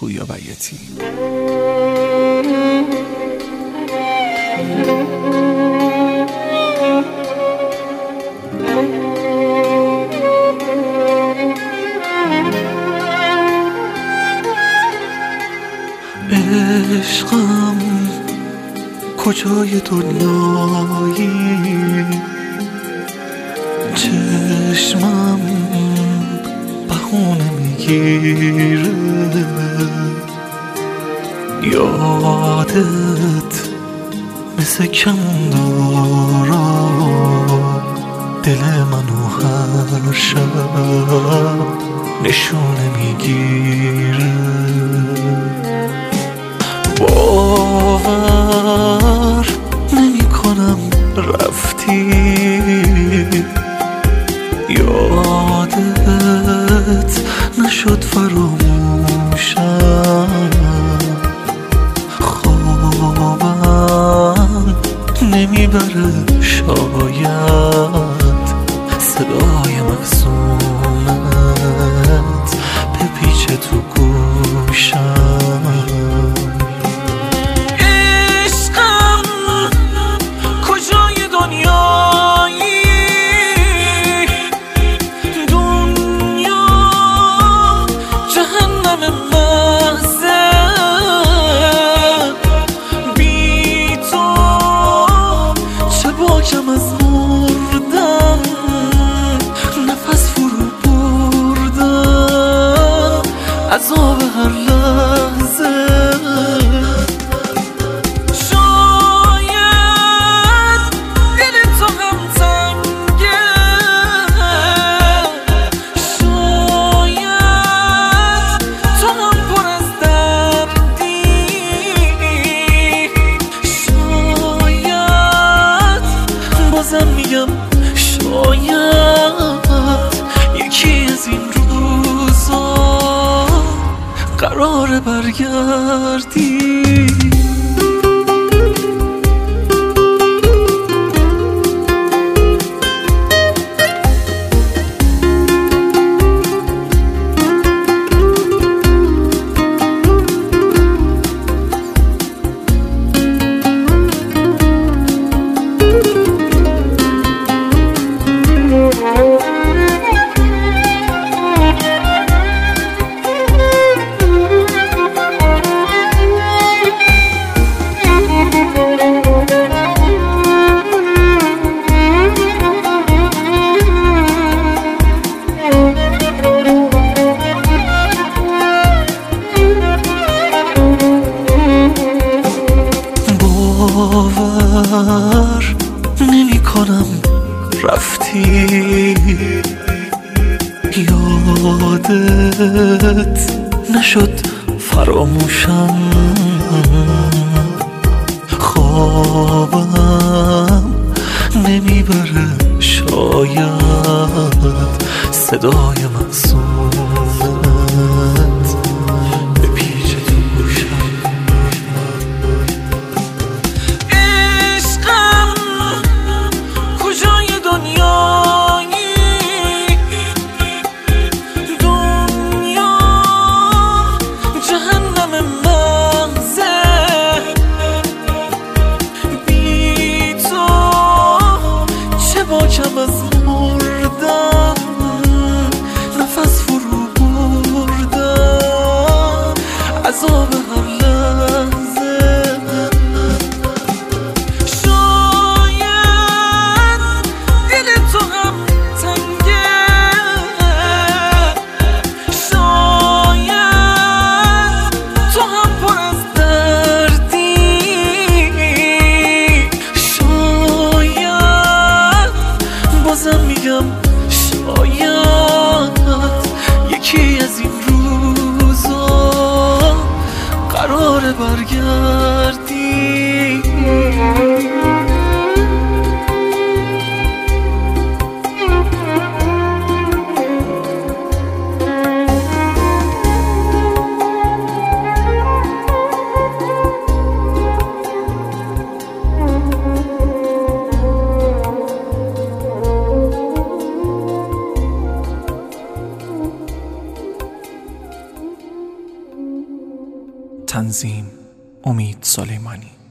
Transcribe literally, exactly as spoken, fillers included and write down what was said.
پویا بیاتی. عشقم کجای دنیایی، چشمم بهونه میگیره، یادت مثل کمندارا دل منو هر شب نشونه میگیره. باور نمی کنم رفتی، یادت نشد فراموشم، خوابم نمیبره شاید صدای معصومت بپیچه تو گوشم. کم از مردن نفس فرو بردن، عذاب هر لحظه. شاید دل تو هم تنگه، شاید تو هم پر از دردی، بازم میگم شاید یکی از این روزا قراره برگردی. باور نمی کنم رفتی، یادت نشد فراموشم، خوابم نمیبره شاید صدای معصومت بپیچه تو گوشم. کم از مردن نفس تنظیم امید سلیمانی.